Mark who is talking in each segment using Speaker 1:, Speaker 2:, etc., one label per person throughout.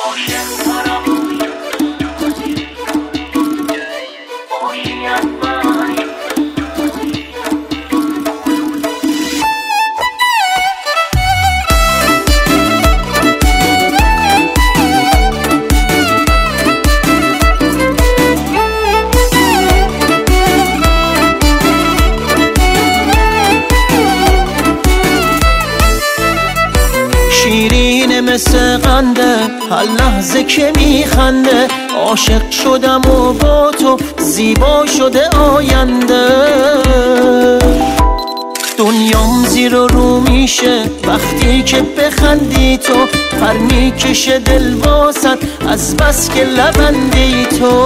Speaker 1: شیرین مثل قنده هر لحظه که میخنده، عاشق شدم و با تو زیبا شده آینده. دنیام زیر و رو میشه وقتی که بخندی تو، پر میکشه دل واسد از بس که لبندی تو.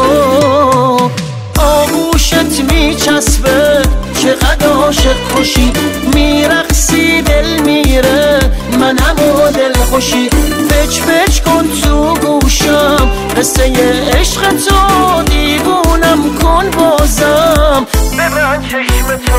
Speaker 1: آغوشت میچسبه چقدر عاشق خوشی، میرقصی دل میره منم و دل خوشی. پچ پچ کن تو گوشم قصه عشق تو، دیوونم کن بازم ببند چشم تو.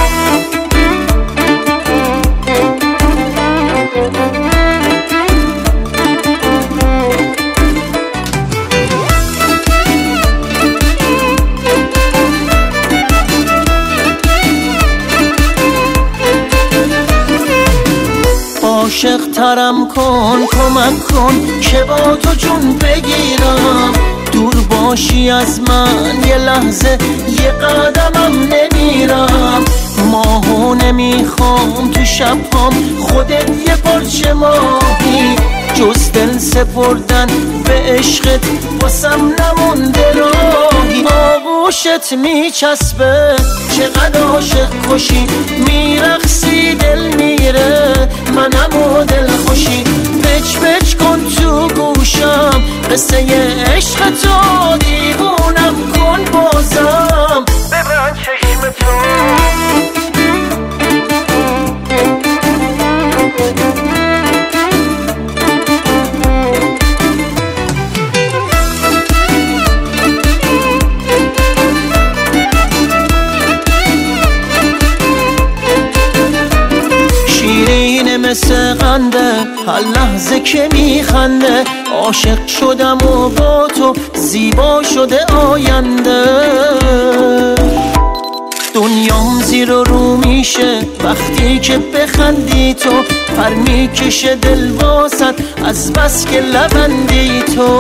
Speaker 1: عاشق ترم کن کمک کن که با تو جون بگیرم، دور باشی از من یه لحظه یه قدمم نمیرم. ماهو نمیخوام تو شبام خودت یه پارچه ماهی، جز دل سپردن به عشقت واسم نمونده راهی. آغوشت میچسبه چقدر عاشق خوشی، میرقصی دل میره منم و دل خوشی. پچ پچ کن تو گوشم قصه عشق تو، دیوونم کن بازم ببند چشم تو. مثل قنده هر لحظه که میخنده، عاشق شدم و با تو زیبا شده آینده. دنیام زیر و رو میشه وقتی که بخندی تو، پر میکشه دل واسد از بس که لبندی تو.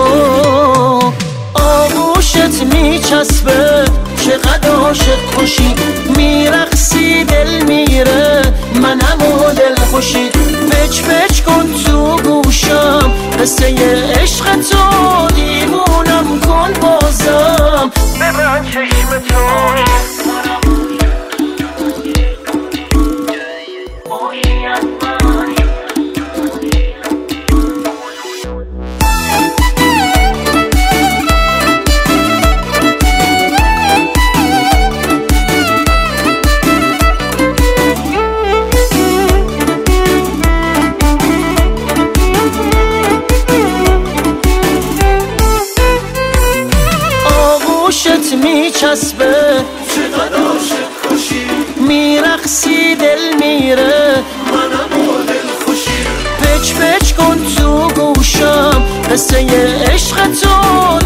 Speaker 1: آغوشت میچسبه چقدر عاشق خوشی، میرقصی دل میره منم و دل خوشی. پچ پچ کن تو گوشم قصه عشق تو، دیوونم کن بازم ببند چشم تو. آغوشت میچسبه چقدر عاشق خوشی، میرقصی دل میره منم و دل خوشی. پچ پچ کن تو گوشم قصه عشق تو،